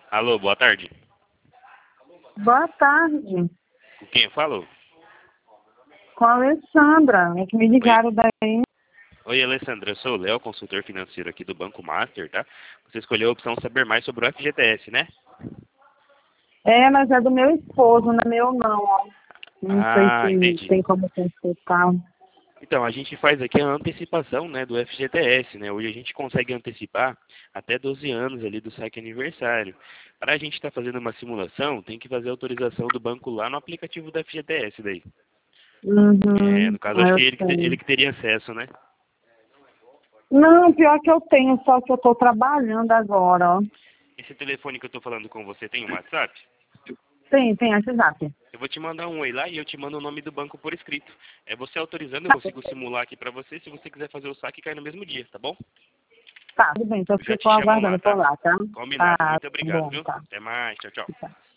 Alô, boa tarde. Boa tarde, Com quem eu falo? com a Alessandra. É que me Oi, ligaram daí. oi, Alessandra, eu sou o Léo, consultor financeiro aqui do Banco Master, tá? Você escolheu a opção saber mais sobre o FGTS, né? É, mas é do meu esposo, não é meu não, ó. Não sei Ah, se entendi. tem como consultar. Então, a gente faz aqui a antecipação, né, do FGTS, né? Hoje a gente consegue antecipar até 12 anos ali do saque aniversário. Para a gente estar fazendo uma simulação, tem que fazer a autorização do banco lá no aplicativo do FGTS daí. É, Uhum, no caso, acho que eu ele sei. que teria acesso, né? Não, pior que eu tenho, só que eu tô trabalhando agora, ó. Esse telefone que eu tô falando com você tem um WhatsApp? Tem WhatsApp. Eu vou te mandar um oi lá e eu te mando o nome do banco por escrito. É você autorizando, eu consigo simular aqui pra você. Se você quiser fazer o saque, cai no mesmo dia, tá bom? Tá, tudo bem, então eu Eu já te fico chamo lá, aguardando por tá? lá, tá? Combinado. Tá, Muito obrigado, bom, viu? tá. Até mais. Tchau, tchau. Tá.